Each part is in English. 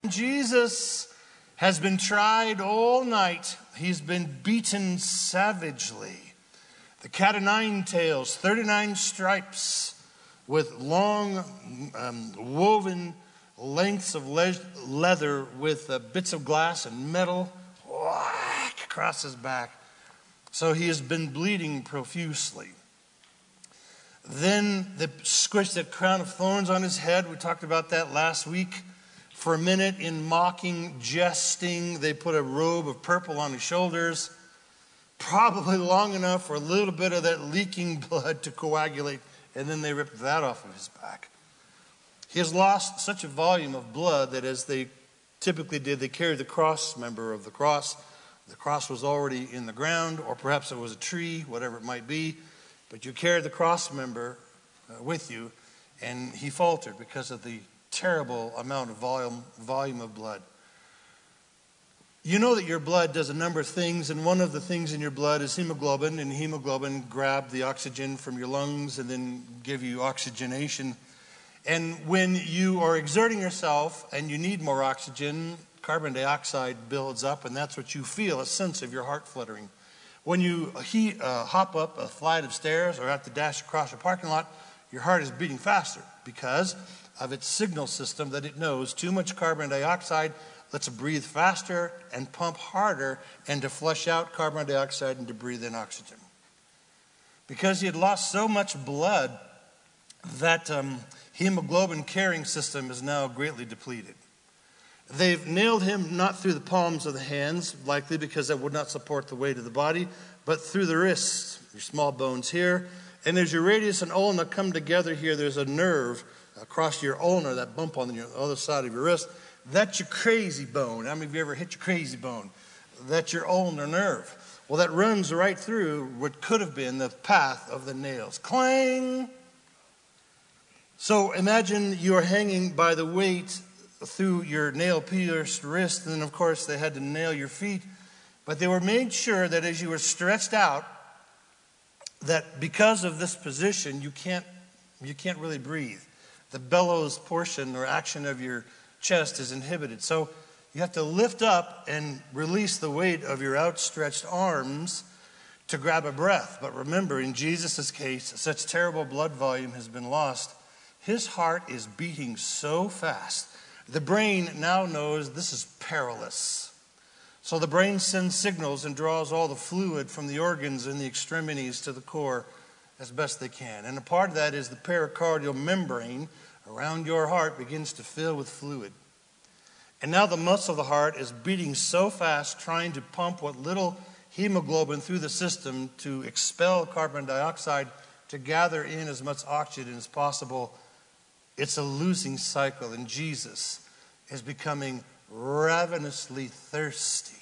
Jesus has been tried all night. He's been beaten savagely. The cat o' nine tails, 39 stripes with long woven lengths of leather with bits of glass and metal whack across his back. So he has been bleeding profusely. Then they squished that crown of thorns on his head. We talked about that last week. For a minute, in mocking, jesting, they put a robe of purple on his shoulders, probably long enough for a little bit of that leaking blood to coagulate, and then they ripped that off of his back. He has lost such a volume of blood that, as they typically did, they carried the cross member of the cross. The cross was already in the ground, or perhaps it was a tree, whatever it might be, but you carried the cross member with you, and he faltered because of the terrible amount of volume of blood. You know that your blood does a number of things, and one of the things in your blood is hemoglobin, and hemoglobin grab the oxygen from your lungs and then give you oxygenation. And when you are exerting yourself and you need more oxygen, carbon dioxide builds up, and that's what you feel, a sense of your heart fluttering. When you hop up a flight of stairs or have to dash across a parking lot, your heart is beating faster because of its signal system that it knows too much carbon dioxide. Let's breathe faster and pump harder and to flush out carbon dioxide and to breathe in oxygen. Because he had lost so much blood, that hemoglobin carrying system is now greatly depleted. They've nailed him not through the palms of the hands, likely because that would not support the weight of the body, but through the wrists, your small bones here. And as your radius and ulna come together here, there's a nerve across your ulna, that bump on the other side of your wrist. That's your crazy bone. How many of you ever hit your crazy bone? That's your ulnar nerve. Well, that runs right through what could have been the path of the nails. Clang! So imagine you're hanging by the weight through your nail-pierced wrist, and then, of course, they had to nail your feet. But they were made sure that as you were stretched out, that because of this position, you can't really breathe. The bellows portion or action of your chest is inhibited. So you have to lift up and release the weight of your outstretched arms to grab a breath. But remember, in Jesus' case, such terrible blood volume has been lost. His heart is beating so fast. The brain now knows this is perilous. So the brain sends signals and draws all the fluid from the organs and the extremities to the core as best they can. And a part of that is the pericardial membrane around your heart begins to fill with fluid. And now the muscle of the heart is beating so fast, trying to pump what little hemoglobin through the system to expel carbon dioxide, to gather in as much oxygen as possible. It's a losing cycle, and Jesus is becoming ravenously thirsty.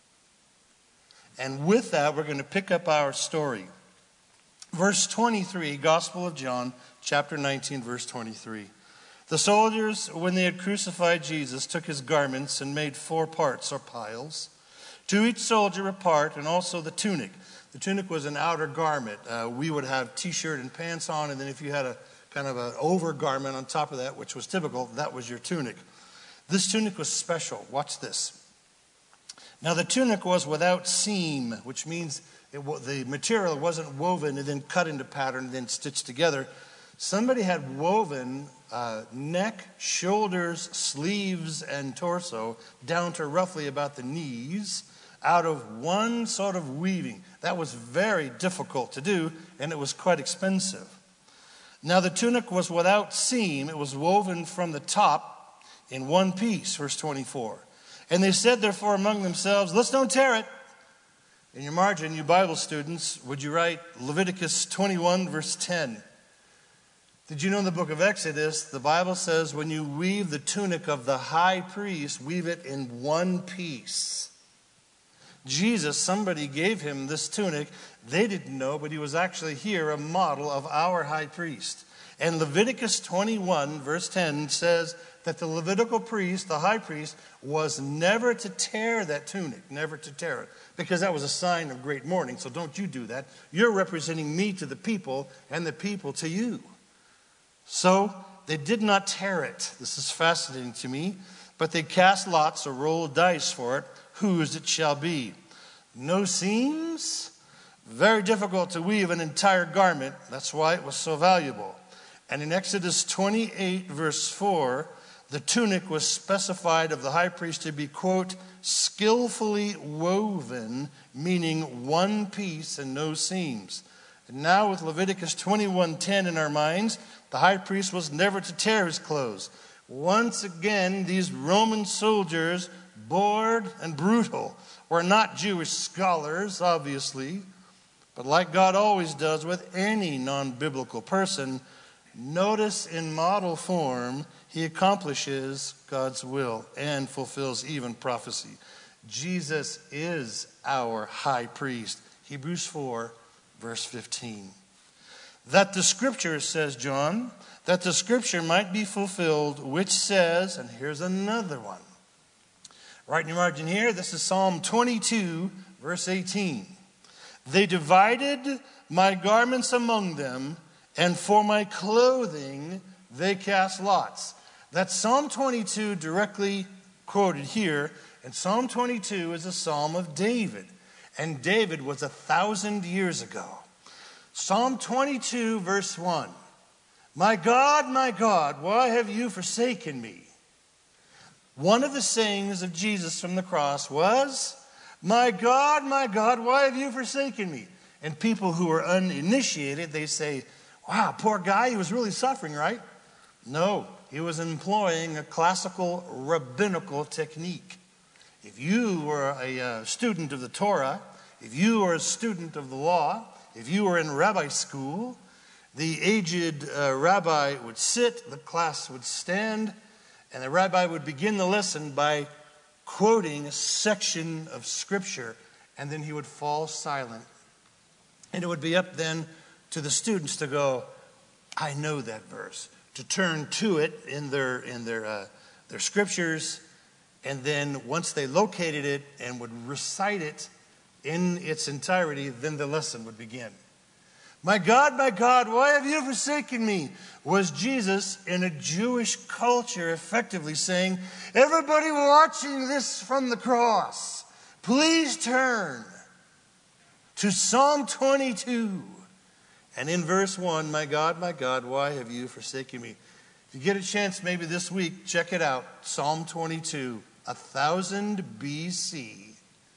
And with that, we're going to pick up our story. Verse 23, Gospel of John, chapter 19, verse 23. The soldiers, when they had crucified Jesus, took his garments and made 4 parts or piles. To each soldier a part, and also the tunic. The tunic was an outer garment. We would have t-shirt and pants on, and then if you had a kind of an overgarment on top of that, which was typical, that was your tunic. This tunic was special. Watch this. Now the tunic was without seam, which means the material wasn't woven and then cut into pattern and then stitched together. Somebody had woven neck, shoulders, sleeves, and torso down to roughly about the knees out of one sort of weaving. That was very difficult to do, and it was quite expensive. Now the tunic was without seam. It was woven from the top in one piece, verse 24. And they said, therefore, among themselves, let's don't tear it. In your margin, you Bible students, would you write Leviticus 21, verse 10? Did you know in the book of Exodus, the Bible says when you weave the tunic of the high priest, weave it in one piece. Jesus, somebody gave him this tunic. They didn't know, but he was actually here a model of our high priest. And Leviticus 21, verse 10 says that the Levitical priest, the high priest, was never to tear that tunic, never to tear it, because that was a sign of great mourning. So don't you do that. You're representing me to the people and the people to you. So they did not tear it. This is fascinating to me. but they cast lots or roll dice for it, whose it shall be. No seams? Very difficult to weave an entire garment. That's why it was so valuable. And in Exodus 28, verse 4, the tunic was specified of the high priest to be, quote, skillfully woven, meaning one piece and no seams. And now with Leviticus 21:10 in our minds, the high priest was never to tear his clothes. Once again, these Roman soldiers, bored and brutal, were not Jewish scholars, obviously, but like God always does with any non-biblical person, notice in model form, he accomplishes God's will and fulfills even prophecy. Jesus is our high priest. Hebrews 4, verse 15. That the scripture, says John, that the scripture might be fulfilled, which says, and here's another one. Right in your margin here, this is Psalm 22, verse 18. They divided my garments among them, and for my clothing they cast lots. That's Psalm 22 directly quoted here. And Psalm 22 is a psalm of David. And David was 1,000 years ago. Psalm 22, verse 1. My God, why have you forsaken me? One of the sayings of Jesus from the cross was, my God, why have you forsaken me? And people who are uninitiated, they say, wow, poor guy, he was really suffering, right? No, he was employing a classical rabbinical technique. If you were a student of the Torah, if you were a student of the law, if you were in rabbi school, the aged rabbi would sit, the class would stand, and the rabbi would begin the lesson by quoting a section of scripture, and then he would fall silent. And it would be up then to the students to go, I know that verse, to turn to it in their scriptures, and then once they located it and would recite it in its entirety, then the lesson would begin. My God, why have you forsaken me? Was Jesus in a Jewish culture effectively saying, everybody watching this from the cross, please turn to Psalm 22. And in verse 1, my God, why have you forsaken me? If you get a chance maybe this week, check it out. Psalm 22, 1000 BC.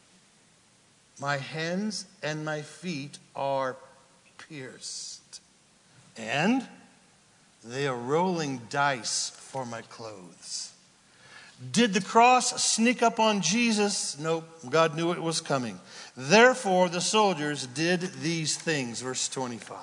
My hands and my feet are pierced, and they are rolling dice for my clothes. Did the cross sneak up on Jesus? Nope, God knew it was coming. Therefore the soldiers did these things. Verse 25.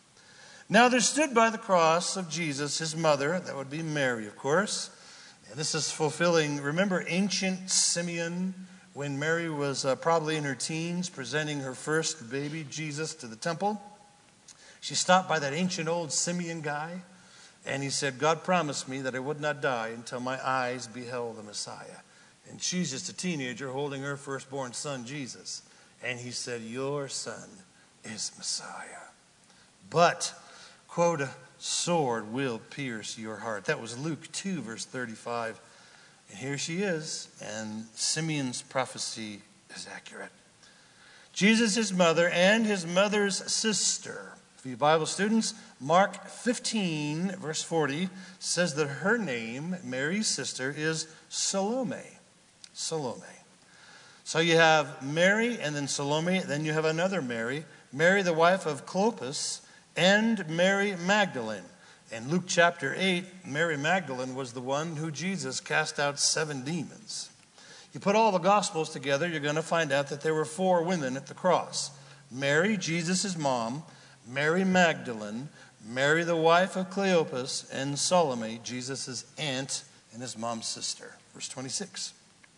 Now there stood by the cross of Jesus his mother, that would be Mary, of course. And this is fulfilling, remember ancient Simeon, when Mary was probably in her teens, presenting her first baby, Jesus, to the temple. She stopped by that ancient old Simeon guy, and he said, God promised me that I would not die until my eyes beheld the Messiah. And she's just a teenager holding her firstborn son, Jesus. And he said, your son is Messiah. But, quote, a sword will pierce your heart. That was Luke 2, verse 35. And here she is, and Simeon's prophecy is accurate. Jesus, his mother, and his mother's sister. For you Bible students, Mark 15, verse 40, says that her name, Mary's sister, is Salome. Salome. So you have Mary and then Salome, then you have another Mary, Mary the wife of Clopas, and Mary Magdalene. In Luke chapter 8, Mary Magdalene was the one who Jesus cast out 7 demons. You put all the Gospels together, you're going to find out that there were 4 women at the cross. Mary, Jesus' mom, Mary Magdalene, Mary the wife of Cleopas, and Salome, Jesus' aunt and his mom's sister. Verse 26.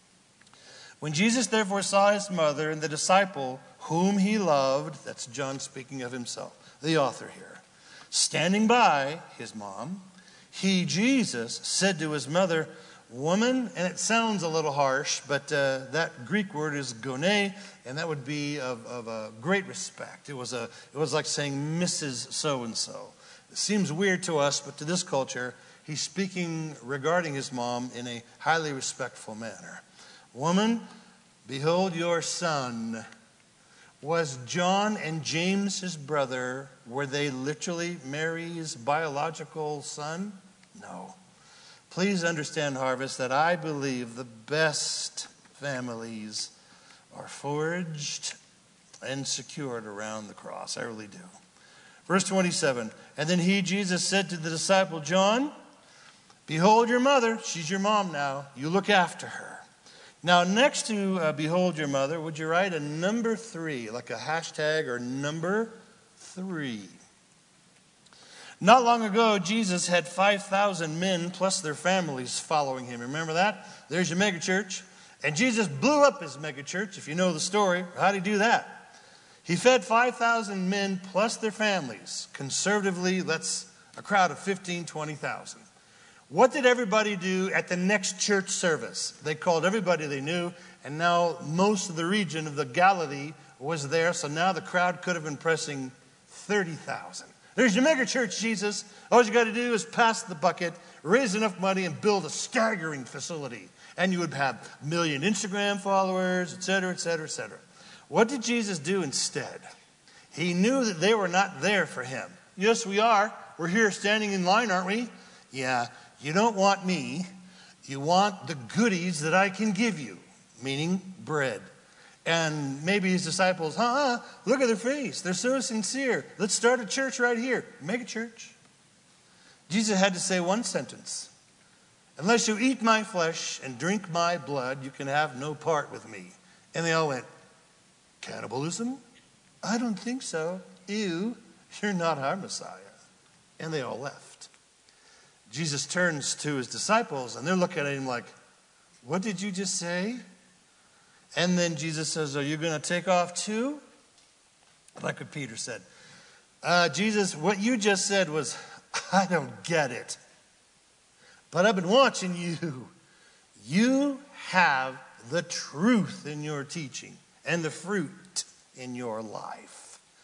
When Jesus therefore saw his mother and the disciple whom he loved, that's John speaking of himself, the author here, standing by his mom, he, Jesus, said to his mother, woman, and it sounds a little harsh, but that Greek word is gone, and that would be of a great respect. It was like saying Mrs. So-and-so. It seems weird to us, but to this culture, he's speaking regarding his mom in a highly respectful manner. Woman, behold your son. Was John and James his brother, were they literally Mary's biological son? No. Please understand, Harvest, that I believe the best families are forged and secured around the cross. I really do. Verse 27, and then he, Jesus, said to the disciple John, behold your mother. She's your mom now. You look after her. Now, next to behold your mother, would you write a number 3, like a hashtag or number 3? Not long ago, Jesus had 5,000 men plus their families following him. Remember that? There's your megachurch. And Jesus blew up his megachurch, if you know the story. How did he do that? He fed 5,000 men plus their families. Conservatively, that's a crowd of 15,000, 20,000. What did everybody do at the next church service? They called everybody they knew, and now most of the region of the Galilee was there, so now the crowd could have been pressing 30,000. There's your mega church, Jesus. All you got to do is pass the bucket, raise enough money, and build a staggering facility. And you would have 1 million Instagram followers, etc., etc., etc. What did Jesus do instead? He knew that they were not there for him. Yes, we are. We're here standing in line, aren't we? Yeah. You don't want me, you want the goodies that I can give you, meaning bread. And maybe his disciples, look at their face. They're so sincere. Let's start a church right here. Make a church. Jesus had to say one sentence. Unless you eat my flesh and drink my blood, you can have no part with me. And they all went, cannibalism? I don't think so. Ew, you're not our Messiah. And they all left. Jesus turns to his disciples, and they're looking at him like, what did you just say? And then Jesus says, are you going to take off too? Like what Peter said. Jesus, what you just said was, I don't get it. But I've been watching you. You have the truth in your teaching and the fruit in your life.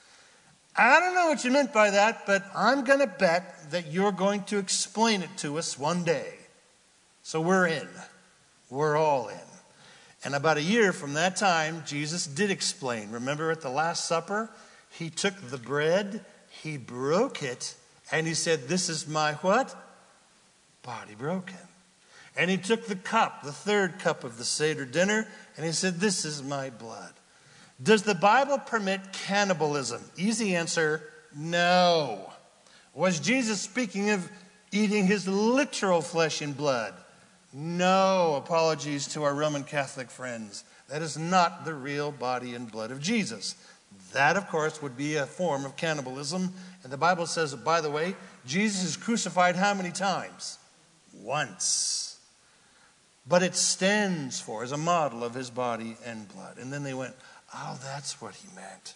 I don't know what you meant by that, but I'm going to bet that you're going to explain it to us one day. So we're in. We're all in. And about a year from that time, Jesus did explain. Remember at the Last Supper, he took the bread, he broke it, and he said, this is my what? Body broken. And he took the cup, the third cup of the Seder dinner, and he said, this is my blood. Does the Bible permit cannibalism? Easy answer, no. Was Jesus speaking of eating his literal flesh and blood? No. Apologies to our Roman Catholic friends. That is not the real body and blood of Jesus. That, of course, would be a form of cannibalism. And the Bible says, by the way, Jesus is crucified how many times? Once. But it stands for, as a model of his body and blood. And then they went, oh, that's what he meant.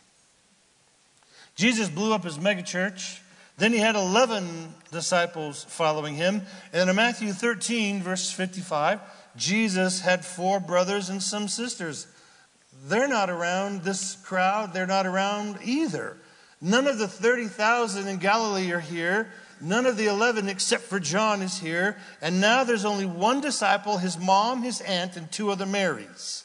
Jesus blew up his megachurch. Then he had 11 disciples following him. And in Matthew 13, verse 55, Jesus had 4 brothers and some sisters. They're not around this crowd. They're not around either. None of the 30,000 in Galilee are here. None of the 11 except for John is here. And now there's only one disciple, his mom, his aunt, and 2 other Marys.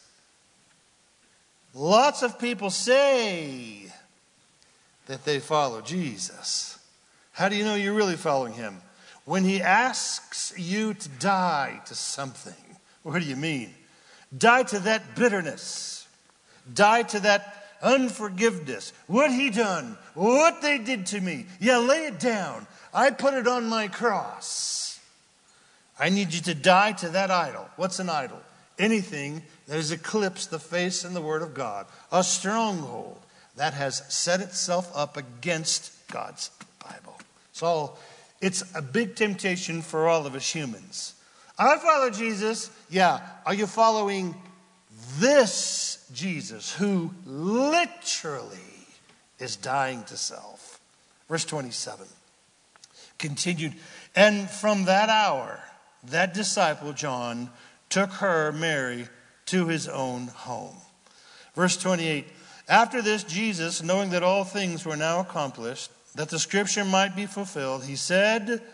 Lots of people say that they follow Jesus. How do you know you're really following him? When he asks you to die to something, what do you mean? Die to that bitterness. Die to that unforgiveness. What he done. What they did to me. Yeah, lay it down. I put it on my cross. I need you to die to that idol. What's an idol? Anything that has eclipsed the face and the word of God. A stronghold that has set itself up against God's Bible. So it's a big temptation for all of us humans. I follow Jesus. Yeah. Are you following this Jesus who literally is dying to self? Verse 27 continued. And from that hour, that disciple, John, took her, Mary, to his own home. Verse 28. After this, Jesus, knowing that all things were now accomplished, that the scripture might be fulfilled, he said,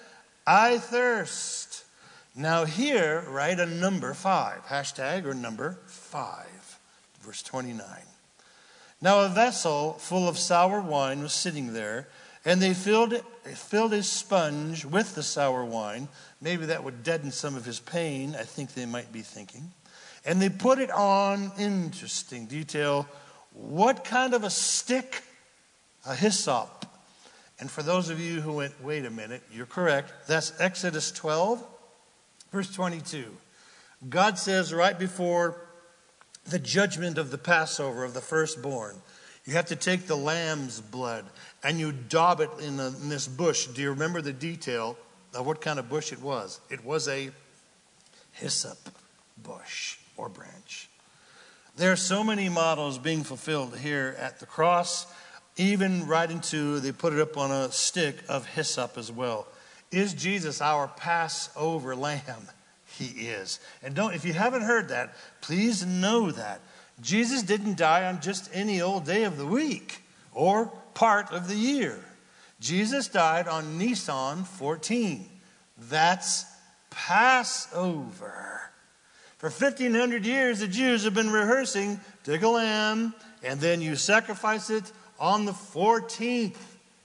I thirst. Now here, write a number 5, hashtag or number 5, verse 29. Now a vessel full of sour wine was sitting there, and they filled a sponge with the sour wine. Maybe that would deaden some of his pain, I think they might be thinking. And they put it on, interesting detail, what kind of a stick? A hyssop. And for those of you who went, wait a minute, you're correct. That's Exodus 12, verse 22. God says right before the judgment of the Passover of the firstborn, you have to take the lamb's blood and you daub it in this bush. Do you remember the detail of what kind of bush it was? It was a hyssop bush or branch. There are so many models being fulfilled here at the cross. Even right into, they put it up on a stick of hyssop as well. Is Jesus our Passover lamb? He is. And if you haven't heard that, please know that. Jesus didn't die on just any old day of the week or part of the year. Jesus died on Nisan 14. That's Passover. For 1,500 years, the Jews have been rehearsing, take a lamb, and then you sacrifice it on the 14th.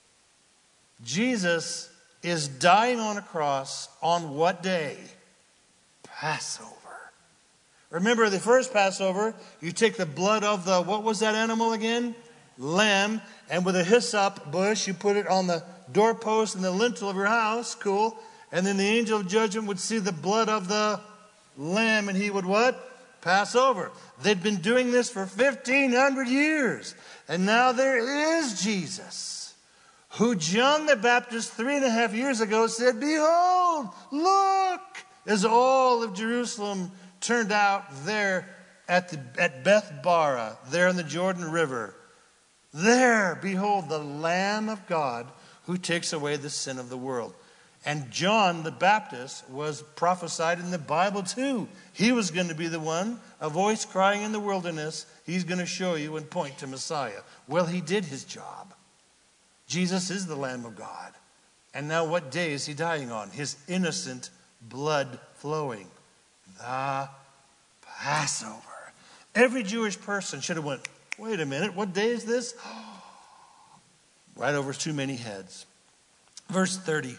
Jesus is dying on a cross on what day? Passover. Remember the first Passover, you take the blood of the, what was that animal again? Lamb. And with a hyssop bush, you put it on the doorpost and the lintel of your house. Cool. And then the angel of judgment would see the blood of the lamb and he would what? Pass over. They'd been doing this for 1,500 years. And now there is Jesus, who John the Baptist 3.5 years ago said, behold, look, as all of Jerusalem turned out there at Beth Bara, there in the Jordan River. There, behold, the Lamb of God who takes away the sin of the world. And John the Baptist was prophesied in the Bible too. He was going to be the one, a voice crying in the wilderness, he's going to show you and point to Messiah. Well, he did his job. Jesus is the Lamb of God. And now what day is he dying on? His innocent blood flowing. The Passover. Every Jewish person should have went, wait a minute, what day is this? Right over too many heads. Verse 30.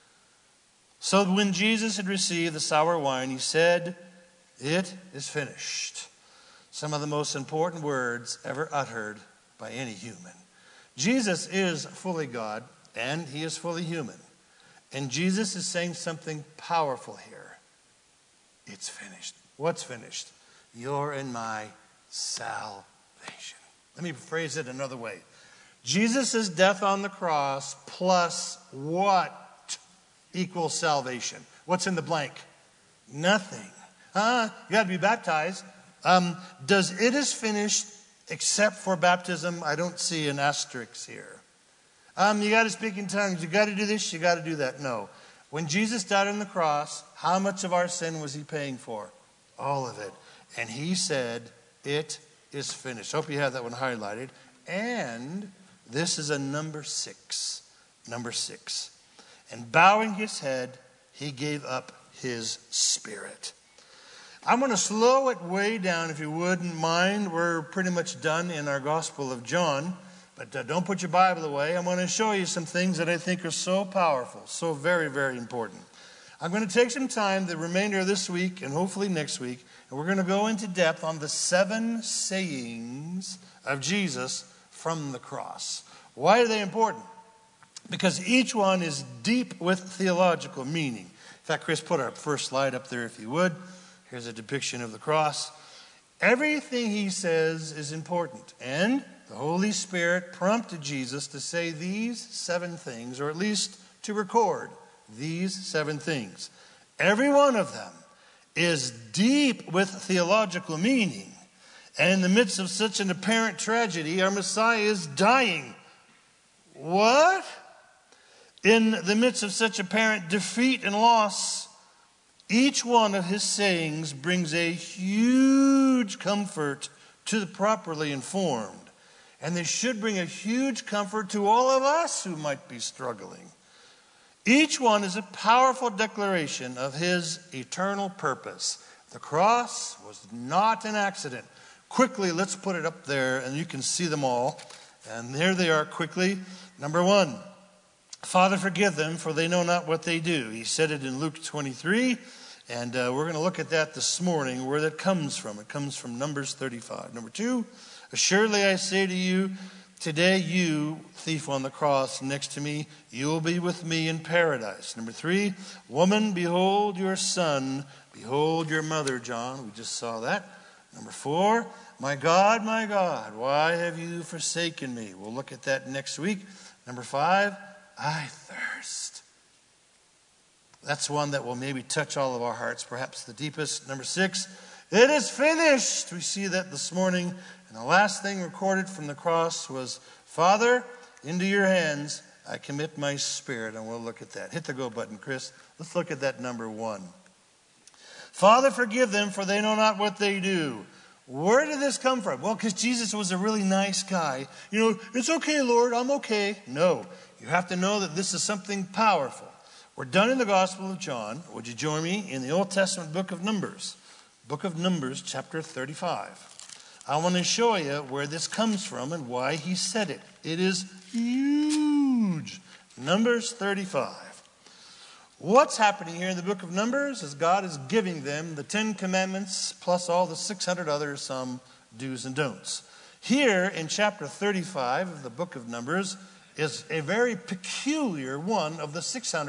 So when Jesus had received the sour wine, he said, it is finished. Some of the most important words ever uttered by any human. Jesus is fully God and he is fully human. And Jesus is saying something powerful here. It's finished. What's finished? Your and my salvation. Let me phrase it another way. Jesus' death on the cross plus what equals salvation? What's in the blank? Nothing. You got to be baptized. Does it is finished except for baptism? I don't see an asterisk here. You got to speak in tongues. You got to do this. You got to do that. No. When Jesus died on the cross, how much of our sin was he paying for? All of it. And he said, it is finished. Hope you have that one highlighted. And this is a number 6. Number 6. And bowing his head, he gave up his spirit. I'm going to slow it way down, if you wouldn't mind. We're pretty much done in our Gospel of John. But don't put your Bible away. I'm going to show you some things that I think are so powerful, so very, very important. I'm going to take some time, the remainder of this week and hopefully next week, and we're going to go into depth on the 7 sayings of Jesus from the cross. Why are they important? Because each one is deep with theological meaning. In fact, Chris, put our first slide up there if you would. Here's a depiction of the cross. Everything he says is important. And the Holy Spirit prompted Jesus to say these 7 things, or at least to record these 7 things. Every one of them is deep with theological meaning. And in the midst of such an apparent tragedy, our Messiah is dying. What? In the midst of such apparent defeat and loss, each one of his sayings brings a huge comfort to the properly informed. And they should bring a huge comfort to all of us who might be struggling. Each one is a powerful declaration of his eternal purpose. The cross was not an accident. Quickly, let's put it up there and you can see them all. And there they are quickly. Number 1, Father, forgive them, for they know not what they do. He said it in Luke 23, and we're going to look at that this morning, where that comes from. It comes from Numbers 35. Number 2, assuredly I say to you, today you, thief on the cross next to me, you will be with me in paradise. Number 3, woman, behold your son, behold your mother, John. We just saw that. Number 4, my God, why have you forsaken me? We'll look at that next week. Number 5, I thirst. That's one that will maybe touch all of our hearts, perhaps the deepest. Number 6, it is finished. We see that this morning. And the last thing recorded from the cross was, Father, into your hands I commit my spirit. And we'll look at that. Hit the go button, Chris. Let's look at that number 1. Father, forgive them, for they know not what they do. Where did this come from? Well, because Jesus was a really nice guy. It's okay, Lord, I'm okay. No, you have to know that this is something powerful. We're done in the Gospel of John. Would you join me in the Old Testament book of Numbers? Book of Numbers, chapter 35. I want to show you where this comes from and why he said it. It is huge. Numbers 35. What's happening here in the book of Numbers is God is giving them the 10 commandments plus all the 600 other some do's and don'ts. Here in chapter 35 of the book of Numbers is a very peculiar one of the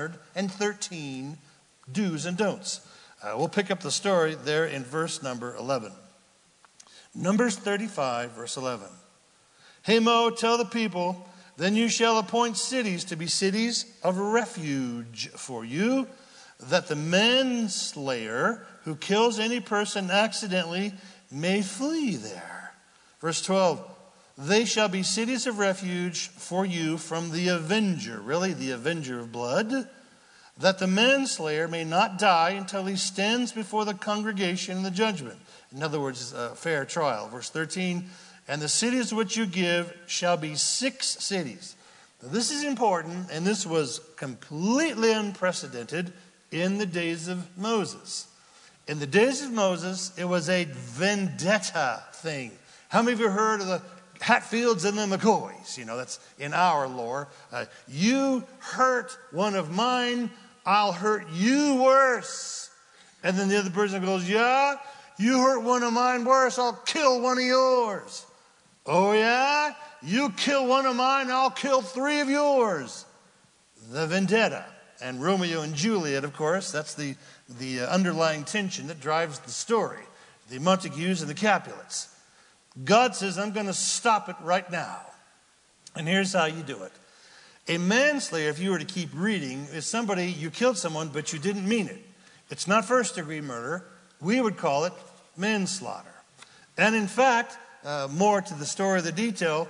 613 do's and don'ts. We'll pick up the story there in verse number 11. Numbers 35, verse 11. Hey Mo, tell the people, then you shall appoint cities to be cities of refuge for you, that the manslayer who kills any person accidentally may flee there. Verse 12, they shall be cities of refuge for you from the avenger, really the avenger of blood, that the manslayer may not die until he stands before the congregation in the judgment. In other words, a fair trial. Verse 13, and the cities which you give shall be 6 cities. Now, this is important, and this was completely unprecedented in the days of Moses. In the days of Moses, it was a vendetta thing. How many of you heard of the Hatfields and the McCoys? That's in our lore. You hurt one of mine, I'll hurt you worse. And then the other person goes, yeah, you hurt one of mine worse, I'll kill one of yours. Oh yeah? You kill one of mine, I'll kill 3 of yours. The vendetta. And Romeo and Juliet, of course, that's the underlying tension that drives the story. The Montagues and the Capulets. God says, I'm going to stop it right now. And here's how you do it. A manslayer, if you were to keep reading, is somebody, you killed someone, but you didn't mean it. It's not first-degree murder. We would call it manslaughter. And in fact, more to the story of the detail,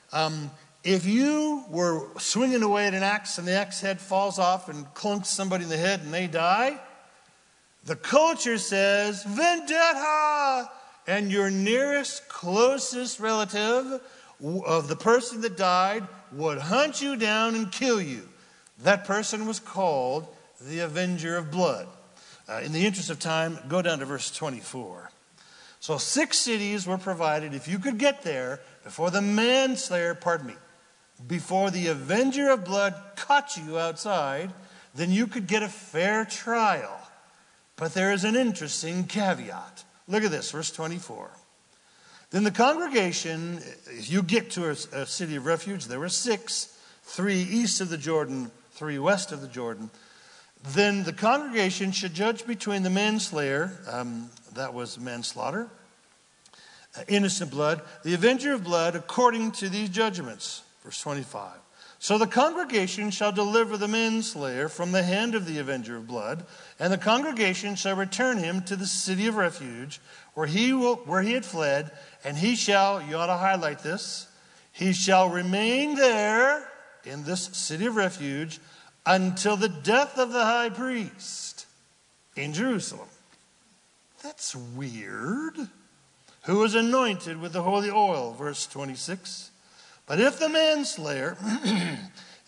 if you were swinging away at an axe and the axe head falls off and clunks somebody in the head and they die, the culture says, vendetta! And your nearest, closest relative of the person that died would hunt you down and kill you. That person was called the avenger of blood. In the interest of time, go down to verse 24. So 6 cities were provided if you could get there before the manslayer, before the avenger of blood caught you outside, then you could get a fair trial. But there is an interesting caveat. Look at this, verse 24. Then the congregation, if you get to a city of refuge, there were 6, 3 east of the Jordan, 3 west of the Jordan. Then the congregation should judge between the manslayer, that was manslaughter, innocent blood, the avenger of blood, according to these judgments. Verse 25. So the congregation shall deliver the manslayer from the hand of the avenger of blood, and the congregation shall return him to the city of refuge, where he had fled, and he shall, you ought to highlight this, he shall remain there in this city of refuge until the death of the high priest in Jerusalem. That's weird. Who was anointed with the holy oil, verse 26. But if the manslayer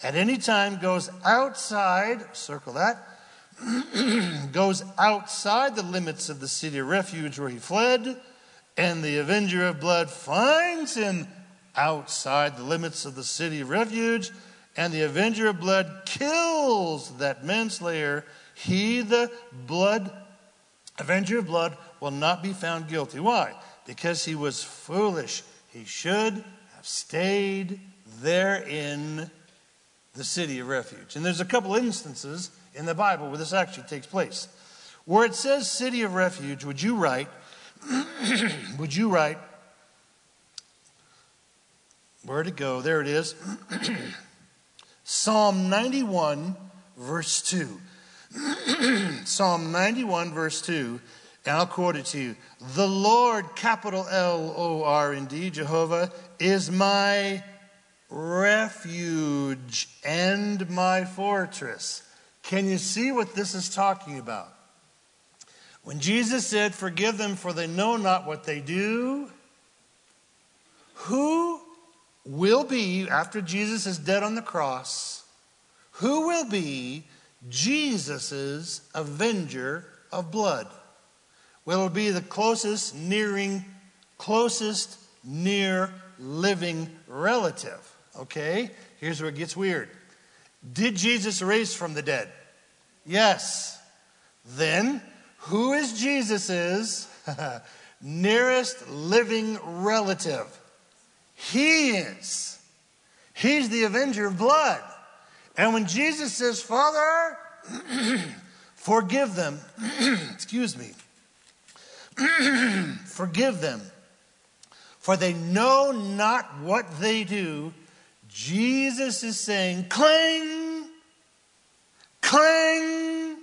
at any time goes outside, circle that, goes outside the limits of the city of refuge where he fled, and the avenger of blood finds him outside the limits of the city of refuge, and the avenger of blood kills that manslayer, he, the avenger of blood, will not be found guilty. Why? Because he was foolish. He should have stayed there in the city of refuge. And there's a couple instances in the Bible where this actually takes place. Where it says city of refuge, would you write, where'd it go? There it is. Psalm 91, verse 2. Psalm 91, verse 2, and I'll quote it to you. The Lord, capital Lord, Jehovah, is my refuge and my fortress. Can you see what this is talking about? When Jesus said, forgive them for they know not what they do, who will be, after Jesus is dead on the cross, who will be Jesus's avenger of blood? Well, it'll be the closest near living relative. Okay? Here's where it gets weird. Did Jesus raise from the dead? Yes. Then, who is Jesus's nearest living relative? He is. He's the avenger of blood. And when Jesus says, Father, forgive them, excuse me, forgive them, for they know not what they do, Jesus is saying, cling, cling.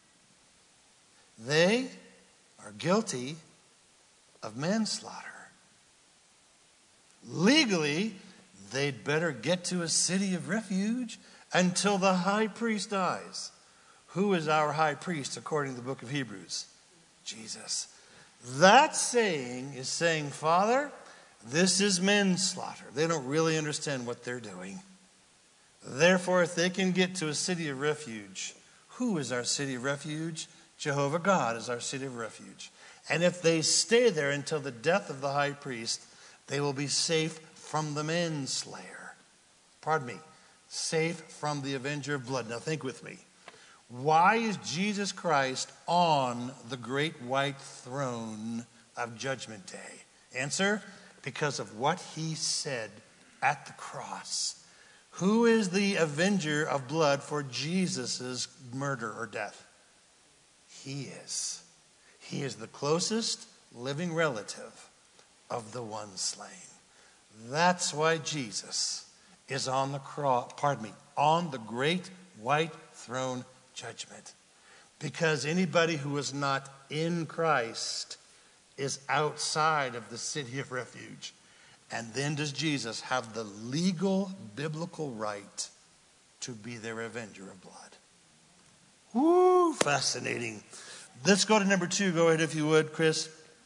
They are guilty of manslaughter. Legally, they'd better get to a city of refuge until the high priest dies. Who is our high priest according to the book of Hebrews? Jesus. That saying is saying, Father, this is manslaughter. They don't really understand what they're doing. Therefore, if they can get to a city of refuge, who is our city of refuge? Jehovah God is our city of refuge. And if they stay there until the death of the high priest, they will be safe from the manslayer. Pardon me. Safe from the avenger of blood. Now think with me. Why is Jesus Christ on the great white throne of Judgment Day? Answer, because of what he said at the cross. Who is the avenger of blood for Jesus' murder or death? He is. He is the closest living relative of the one slain. That's why Jesus is on the cross, on the great white throne judgment. Because anybody who is not in Christ is outside of the city of refuge. And then does Jesus have the legal, biblical right to be their avenger of blood. Woo, fascinating. Let's go to number 2. Go ahead if you would, Chris.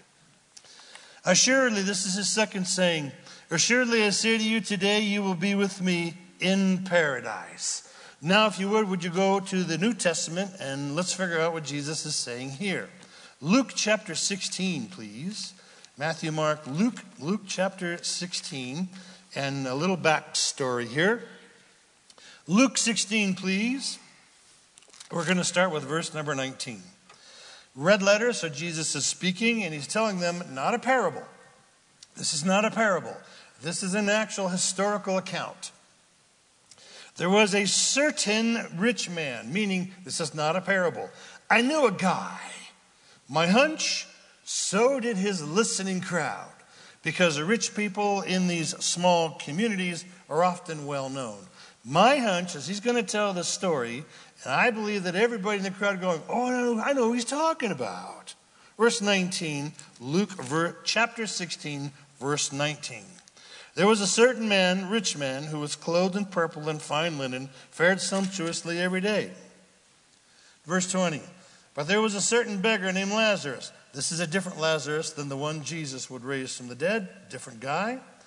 Assuredly, this is his second saying. Assuredly, I say to you, today you will be with me in paradise. Now, if you would you go to the New Testament and let's figure out what Jesus is saying here. Luke chapter 16, please. Matthew, Mark, Luke chapter 16, and a little backstory here. Luke 16, please. We're going to start with verse number 19. Red letter, so Jesus is speaking, and he's telling them not a parable. This is not a parable. This is an actual historical account. There was a certain rich man, meaning this is not a parable. I knew a guy. My hunch, so did his listening crowd, because the rich people in these small communities are often well known. My hunch is he's going to tell the story, and I believe that everybody in the crowd going, oh, I know who he's talking about. Verse 19, Luke chapter 16, verse 19. There was a certain man, rich man, who was clothed in purple and fine linen, fared sumptuously every day. Verse 20. But there was a certain beggar named Lazarus. This is a different Lazarus than the one Jesus would raise from the dead. Different guy.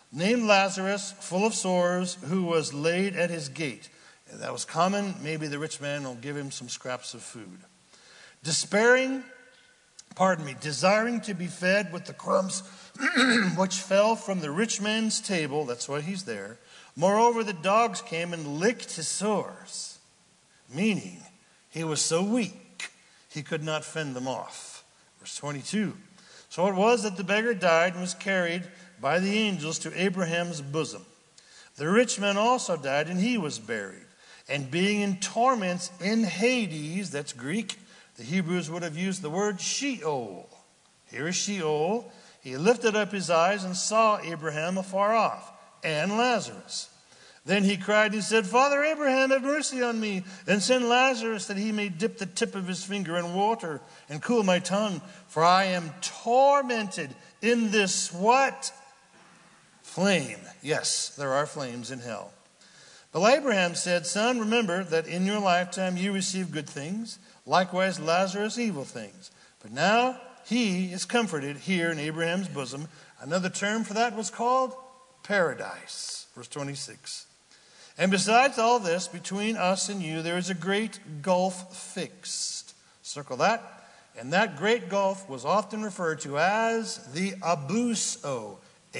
named Lazarus, full of sores, who was laid at his gate. That was common. Maybe the rich man will give him some scraps of food. Desiring to be fed with the crumbs which fell from the rich man's table. That's why he's there. Moreover, the dogs came and licked his sores, meaning he was so weak he could not fend them off. Verse 22. So it was that the beggar died and was carried by the angels to Abraham's bosom. The rich man also died, and he was buried. And being in torments in Hades, that's Greek, the Hebrews would have used the word Sheol. Here is Sheol. He lifted up his eyes and saw Abraham afar off, and Lazarus. Then he cried and said, Father Abraham, have mercy on me, and send Lazarus that he may dip the tip of his finger in water and cool my tongue, for I am tormented in this what? Flame. Yes, there are flames in hell. But Abraham said, Son, remember that in your lifetime you received good things, likewise Lazarus evil things. But now he is comforted here in Abraham's bosom. Another term for that was called paradise. Verse 26. And besides all this, between us and you, there is a great gulf fixed. Circle that. And that great gulf was often referred to as the Abuso.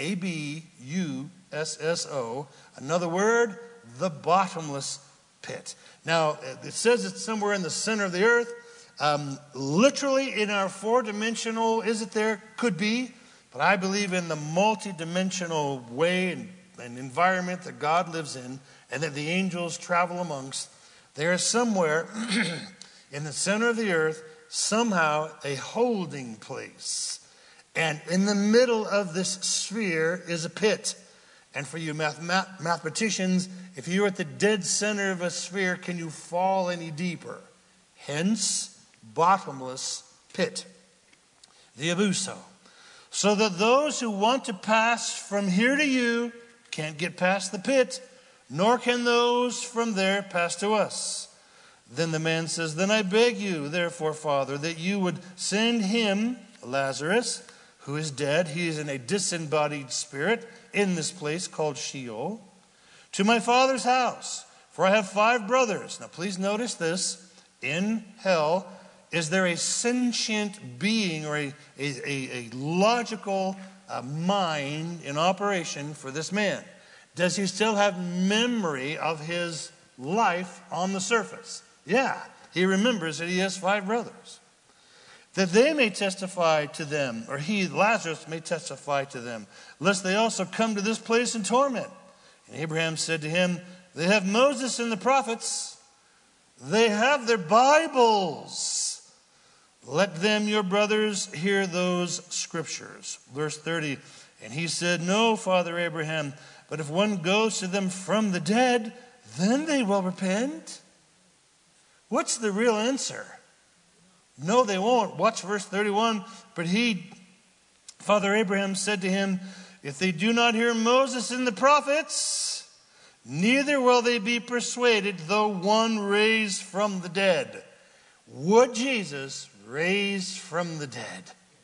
A-B-U-S-S-O. Another word, the bottomless pit. Now, it says it's somewhere in the center of the earth. Literally in our four-dimensional, is it there? Could be. But I believe in the multi-dimensional way and environment that God lives in and that the angels travel amongst. There is somewhere in the center of the earth, somehow a holding place. And in the middle of this sphere is a pit. And for you mathematicians, if you're at the dead center of a sphere, can you fall any deeper? Hence, bottomless pit. The Abuso. So that those who want to pass from here to you can't get past the pit, nor can those from there pass to us. Then the man says, Then I beg you, therefore, Father, that you would send him, Lazarus, who is dead. He is in a disembodied spirit in this place called Sheol, to my father's house. For I have 5 brothers. Now please notice this. In hell, is there a sentient being or a logical mind in operation for this man? Does he still have memory of his life on the surface? Yeah, he remembers that he has 5 brothers. That they may testify to them, or he, Lazarus, may testify to them, lest they also come to this place in torment. And Abraham said to him, They have Moses and the prophets. They have their Bibles. Let them, your brothers, hear those scriptures. Verse 30, And he said, No, Father Abraham, but if one goes to them from the dead, then they will repent. What's the real answer? No, they won't. Watch verse 31. But Father Abraham said to him, If they do not hear Moses and the prophets, neither will they be persuaded, though one raised from the dead. Would Jesus raise from the dead?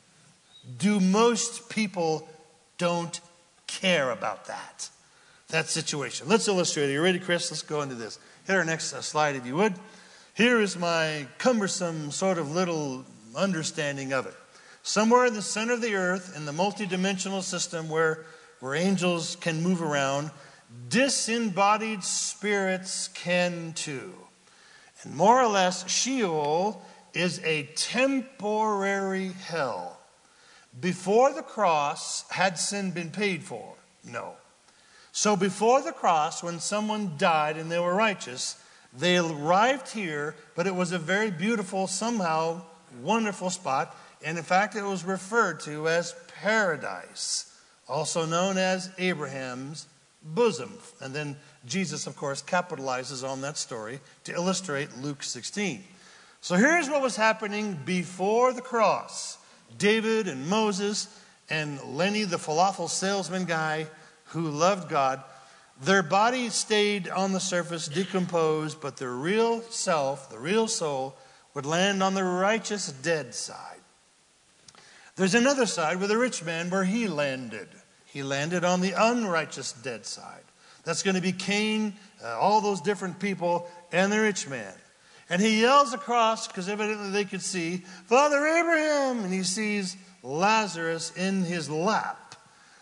Do most people don't care about that situation? Let's illustrate it. You ready, Chris? Let's go into this. Hit our next slide, if you would. Here is my cumbersome sort of little understanding of it. Somewhere in the center of the earth, in the multidimensional system where angels can move around, disembodied spirits can too. And more or less, Sheol is a temporary hell. Before the cross, had sin been paid for? No. So before the cross, when someone died and they were righteous, they arrived here, but it was a very beautiful, somehow wonderful spot. And in fact, it was referred to as paradise, also known as Abraham's bosom. And then Jesus, of course, capitalizes on that story to illustrate Luke 16. So here's what was happening before the cross. David and Moses and Lenny, the falafel salesman guy who loved God, their bodies stayed on the surface, decomposed, but their real self, the real soul, would land on the righteous dead side. There's another side with the rich man where he landed. he landed on the unrighteous dead side. That's going to be Cain, all those different people, and the rich man. And he yells across, because evidently they could see, Father Abraham! And he sees Lazarus in his lap.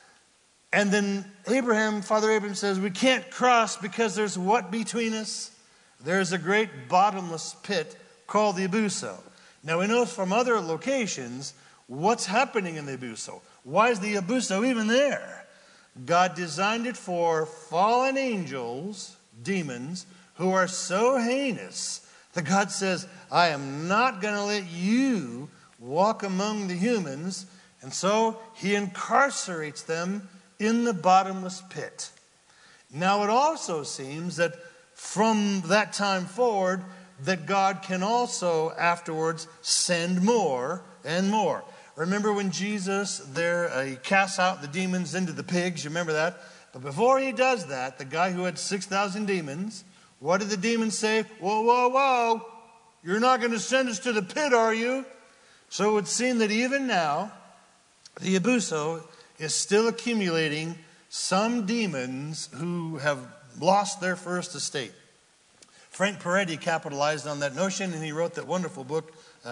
And then Father Abraham says, we can't cross because there's what between us? There's a great bottomless pit called the Abuso. Now we know from other locations what's happening in the Abuso. Why is the Abuso even there? God designed it for fallen angels, demons, who are so heinous that God says, I am not going to let you walk among the humans. And so he incarcerates them in the bottomless pit. Now it also seems that from that time forward, that God can also afterwards send more and more. Remember when Jesus he casts out the demons into the pigs? You remember that? But before he does that, the guy who had 6,000 demons, what did the demons say? Whoa, whoa, whoa. You're not going to send us to the pit, are you? So it would seem that even now, the Abuso is still accumulating some demons who have lost their first estate. Frank Peretti capitalized on that notion, and he wrote that wonderful book,